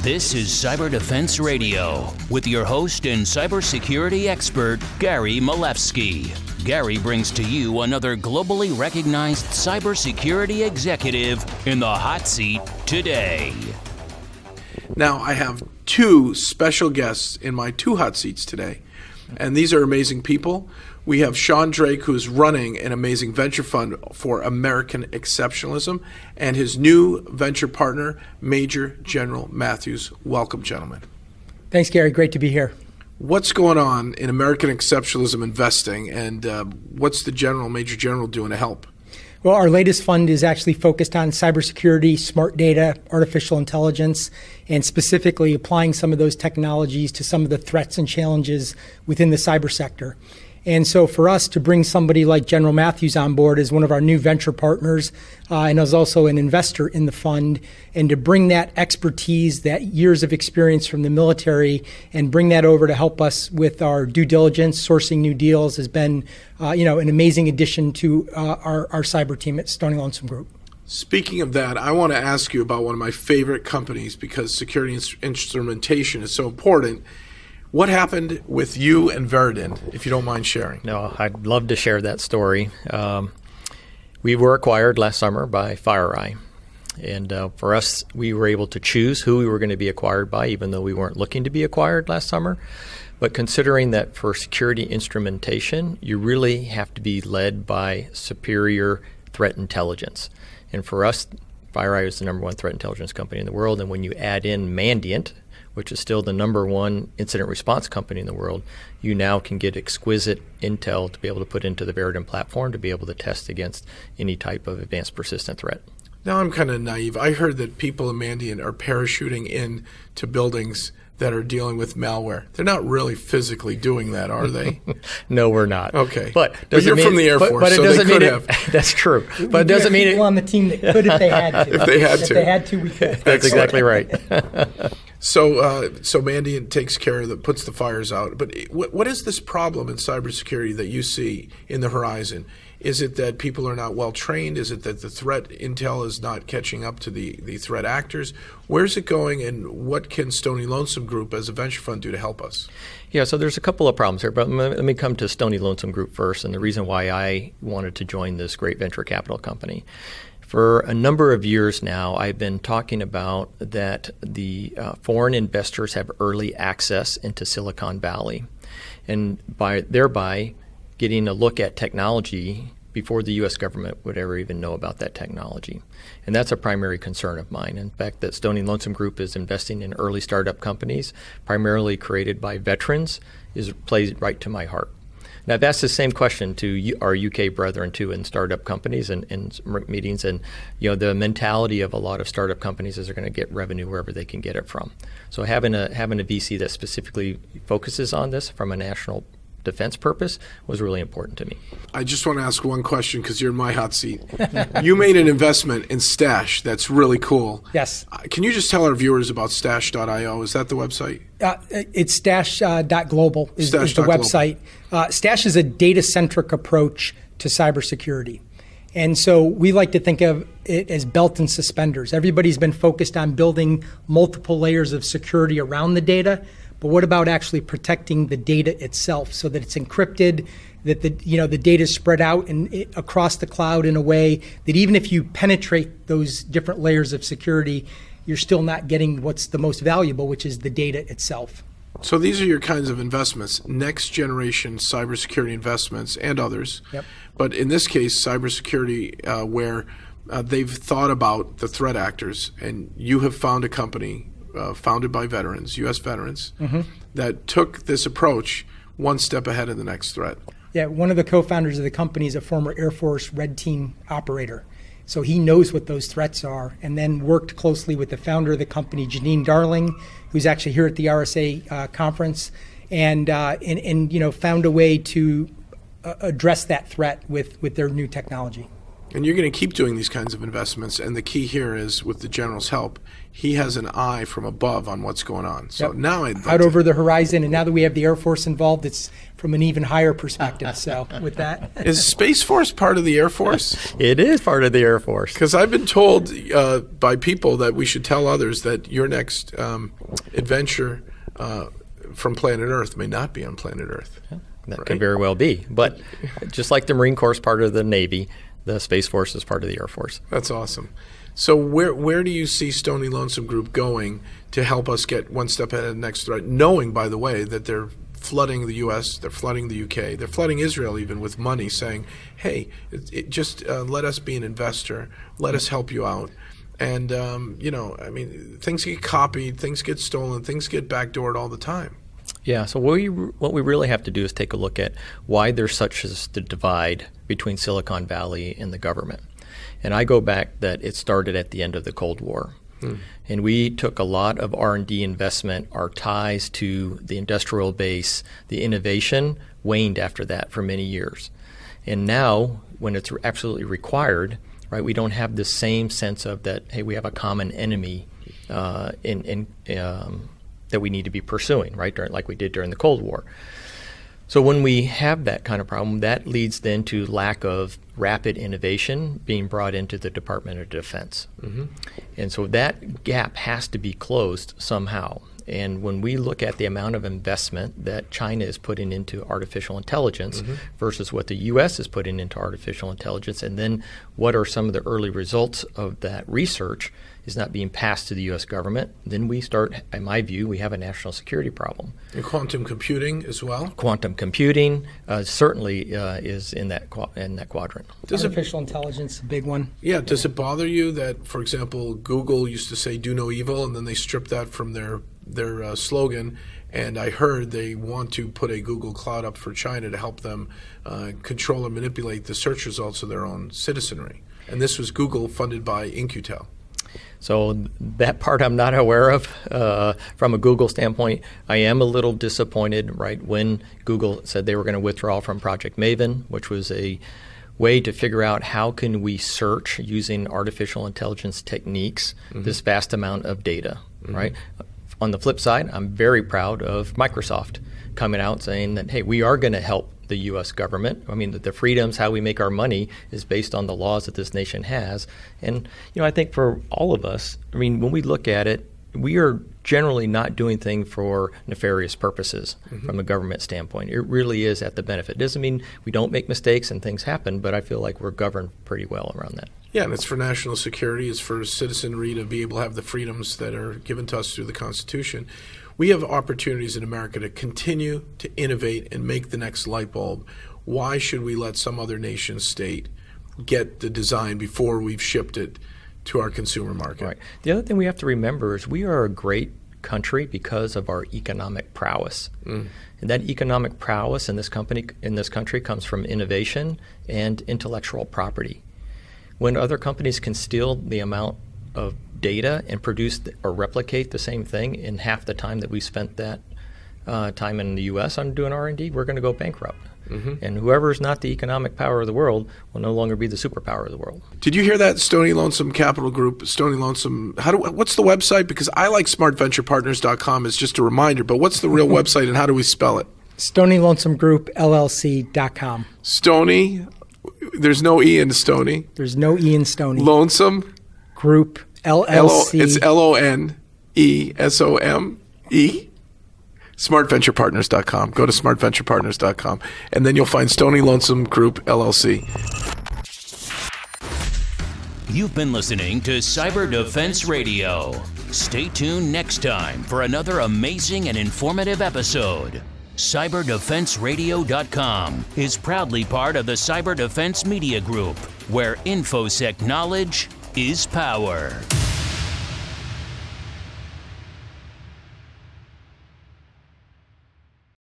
This is Cyber Defense Radio with your host and cybersecurity expert, Gary Malevsky. Gary brings to you another globally recognized cybersecurity executive in the hot seat today. Now, I have two special guests in my two hot seats today, and these are amazing people. We have Sean Drake, who's running an amazing venture fund for American exceptionalism, and his new venture partner, Major General Matthews. Welcome, gentlemen. Thanks, Gary. Great to be here. What's going on in American exceptionalism investing, and what's the Major General doing to help? Well, our latest fund is actually focused on cybersecurity, smart data, artificial intelligence, and specifically applying some of those technologies to some of the threats and challenges within the cyber sector. And so for us to bring somebody like General Matthews on board as one of our new venture partners and as also an investor in the fund, and to bring that expertise, that years of experience from the military, and bring that over to help us with our due diligence, sourcing new deals, has been an amazing addition to our cyber team at Stony Lonesome Group. Speaking of that, I want to ask you about one of my favorite companies because security instrumentation is so important. What happened with you and Verident, if you don't mind sharing? No, I'd love to share that story. We were acquired last summer by FireEye. And for us, we were able to choose who we were going to be acquired by, even though we weren't looking to be acquired last summer. But considering that for security instrumentation, you really have to be led by superior threat intelligence. And for us, FireEye is the number one threat intelligence company in the world. And when you add in Mandiant, which is still the number one incident response company in the world, you now can get exquisite intel to be able to put into the Verident platform to be able to test against any type of advanced persistent threat. Now I'm kind of naive. I heard that people in Mandiant are parachuting into buildings that are dealing with malware. They're not really physically doing that, are they? No, we're not. Okay. But you're from the Air Force, so they could have. That's true. But it doesn't mean people on the team that could if they had to. If they had to, we could. That's exactly right. So Mandiant takes care of puts the fires out. But what is this problem in cybersecurity that you see in the horizon? Is it that people are not well trained? Is it that the threat intel is not catching up to the threat actors? Where's it going, and what can Stony Lonesome Group as a venture fund do to help us? Yeah, so there's a couple of problems here, but let me come to Stony Lonesome Group first, and the reason why I wanted to join this great venture capital company. For a number of years now, I've been talking about that the foreign investors have early access into Silicon Valley, and thereby getting a look at technology before the U.S. government would ever even know about that technology. And that's a primary concern of mine. In fact, that Stony Lonesome Group is investing in early startup companies, primarily created by veterans, plays right to my heart. Now, I've asked the same question to our UK brethren, too, in startup companies and meetings. And, the mentality of a lot of startup companies is they're going to get revenue wherever they can get it from. So having a VC that specifically focuses on this from a national defense purpose was really important to me. I just want to ask one question because you're in my hot seat. You made an investment in Stash that's really cool. Yes. Can you just tell our viewers about Stash.io? Is that the website? It's Stash.global is the website. Stash is a data-centric approach to cybersecurity. And so we like to think of it as belt and suspenders. Everybody's been focused on building multiple layers of security around the data. But what about actually protecting the data itself so that it's encrypted, that the data is spread out across the cloud in a way that even if you penetrate those different layers of security, you're still not getting what's the most valuable, which is the data itself. So these are your kinds of investments, next generation cybersecurity investments and others. Yep. But in this case, cybersecurity where they've thought about the threat actors, and you have found a company founded by veterans, U.S. veterans, that took this approach one step ahead of the next threat. Yeah, one of the co-founders of the company is a former Air Force Red Team operator. So he knows what those threats are, and then worked closely with the founder of the company, Janine Darling, who's actually here at the RSA conference, and found a way to address that threat with their new technology. And you're going to keep doing these kinds of investments. And the key here is, with the General's help, he has an eye from above on what's going on. So now out over the horizon, and now that we have the Air Force involved, it's from an even higher perspective. So with that. Is Space Force part of the Air Force? It is part of the Air Force. Because I've been told by people that we should tell others that your next adventure from planet Earth may not be on planet Earth. Yeah, that could very well be. But just like the Marine Corps is part of the Navy, the Space Force is part of the Air Force. That's awesome. So where do you see Stony Lonesome Group going to help us get one step ahead of the next threat, knowing, by the way, that they're flooding the U.S., they're flooding the U.K., they're flooding Israel even with money, saying, hey, just let us be an investor, let us help you out. And, things get copied, things get stolen, things get backdoored all the time. Yeah, so what we really have to do is take a look at why there's such a divide between Silicon Valley and the government. And I go back that it started at the end of the Cold War. And we took a lot of R&D investment, our ties to the industrial base, the innovation waned after that for many years. And now, when it's absolutely required, right, we don't have the same sense of that, hey, we have a common enemy that we need to be pursuing, right, like we did during the Cold War. So when we have that kind of problem, that leads then to lack of rapid innovation being brought into the Department of Defense. And so that gap has to be closed somehow. And when we look at the amount of investment that China is putting into artificial intelligence versus what the U.S. is putting into artificial intelligence, and then what are some of the early results of that research is not being passed to the U.S. government, then we start, in my view, we have a national security problem. And quantum computing as well? Quantum computing certainly is in that quadrant. Artificial intelligence, a big one. Yeah. Does it bother you that, for example, Google used to say do no evil, and then they stripped that from their slogan, and I heard they want to put a Google Cloud up for China to help them control and manipulate the search results of their own citizenry. And this was Google funded by In-Q-Tel. So that part I'm not aware of. From a Google standpoint, I am a little disappointed, right, when Google said they were going to withdraw from Project Maven, which was a way to figure out how can we search using artificial intelligence techniques this vast amount of data, right? On the flip side, I'm very proud of Microsoft coming out saying that, hey, we are going to help the U.S. government. I mean, the freedoms, how we make our money is based on the laws that this nation has. And, I think for all of us, I mean, when we look at it, we are generally not doing things for nefarious purposes from a government standpoint. It really is at the benefit. It doesn't mean we don't make mistakes and things happen, but I feel like we're governed pretty well around that. Yeah, and it's for national security. It's for citizenry to be able to have the freedoms that are given to us through the Constitution. We have opportunities in America to continue to innovate and make the next light bulb. Why should we let some other nation state get the design before we've shipped it to our consumer market? Right. The other thing we have to remember is we are a great country because of our economic prowess. And that economic prowess in this country comes from innovation and intellectual property. When other companies can steal the amount of data and produce or replicate the same thing in half the time that we spent that time in the U.S. on doing R&D, we're going to go bankrupt. And whoever's not the economic power of the world will no longer be the superpower of the world. Did you hear that? Stony Lonesome Capital Group, Stony Lonesome. What's the website? Because I like smartventurepartners.com as just a reminder, but what's the real website and how do we spell it? StonyLonesomeGroupLLC.com. Stony, there's no E in Stony. There's no E in Stony. Lonesome Group LLC. It's LONESOME. SmartVenturePartners.com. Go to SmartVenturePartners.com, and then you'll find Stony Lonesome Group LLC. You've been listening to Cyber Defense Radio. Stay tuned next time for another amazing and informative episode. CyberDefenseRadio.com is proudly part of the Cyber Defense Media Group, where InfoSec knowledge is power.